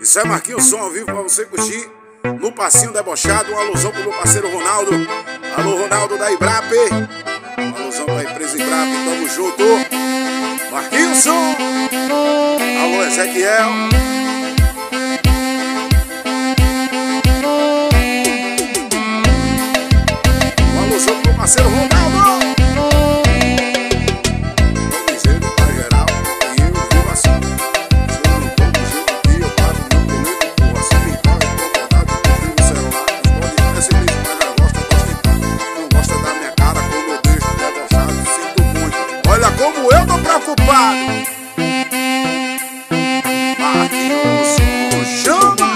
Isso é Marquinhos Som ao vivo pra você curtir no Passinho Debochado. Uma alusão pro meu parceiro Ronaldo. Alô, Ronaldo da Ibrap. Uma alusão pra empresa Ibrap. Tamo junto. Marquinhos Som. Alô, Ezequiel. Uma alusão pro meu parceiro Ronaldo. Olha como eu tô preocupado. Marquinhos Som chama.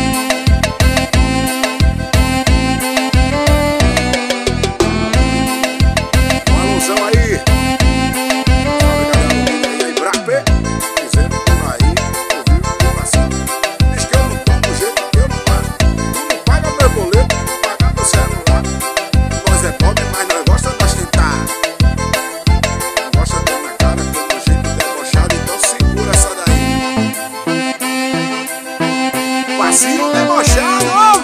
Uma alusão aí. Salve galera da Ibrap. Dizendo por aí, ouviu assim. Diz que eu não tomo do jeito que eu não pago. Não paga meu boleto, não paga meu celular. Nós é pobre, mas nós gosta de ostentar. Passinho Debochado.